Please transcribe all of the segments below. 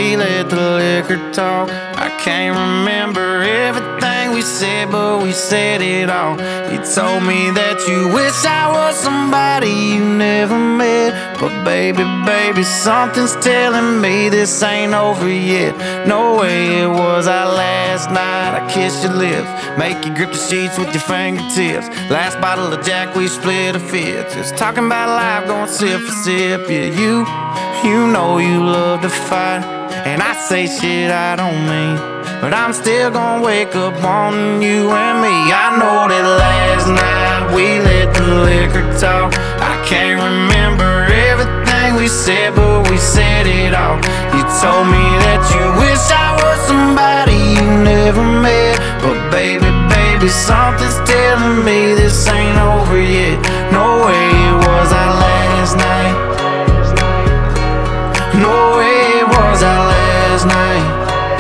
we let the liquor talk. I can't remember everything we said, but we said it all. You told me that you wish I was somebody you never met, but baby, something's telling me this ain't over yet. No way it was our last night. I kissed your lips, make you grip the sheets with your fingertips. Last bottle of Jack, we split a fifth. Just talking about life, going sip for sip. Yeah, you know you love to fight, and I say shit I don't mean, but I'm still gonna wake up wanting you and me. I know that last night we let the liquor talk. I can't remember everything we said, but we said it all. You told me that you wish I was somebody you never met, but baby, something's telling me this ain't over yet. No way it was our last night. No way it was our last night.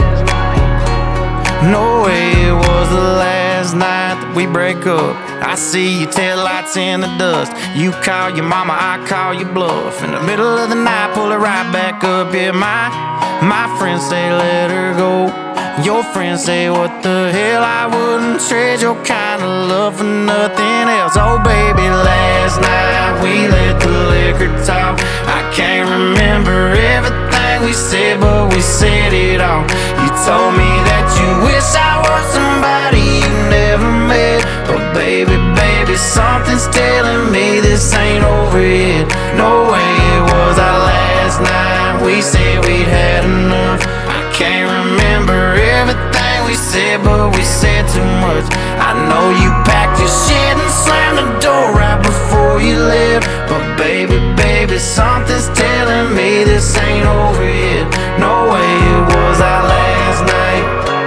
No way it was the last night that we break up. I see your taillights in the dust. You call your mama, I call your bluff. In the middle of the night, pull it right back up. Yeah, my friends say let her go. Your friends say what the hell, I wouldn't trade your kind of love for nothing else. Oh baby, last night we let the liquor talk. I can't remember everything we said, but we said it all. You told me that you wish I was somebody you never met, but baby, something's telling me this ain't over yet. No way it was our last night. We said we'd had enough. I can't remember everything we said, but we said too much. I know you packed your shit and slammed the door right before you left, but baby, something's telling me this ain't over yet. No way it was our last night.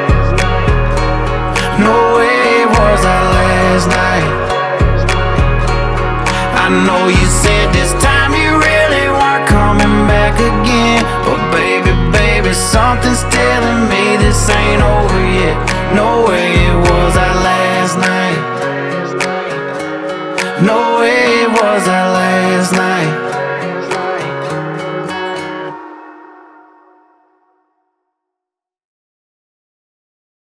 No way it was our last night. I know you said this time you really weren't coming back again, but baby, something's telling me this ain't over yet. No way it was our last night. No way it was our last night.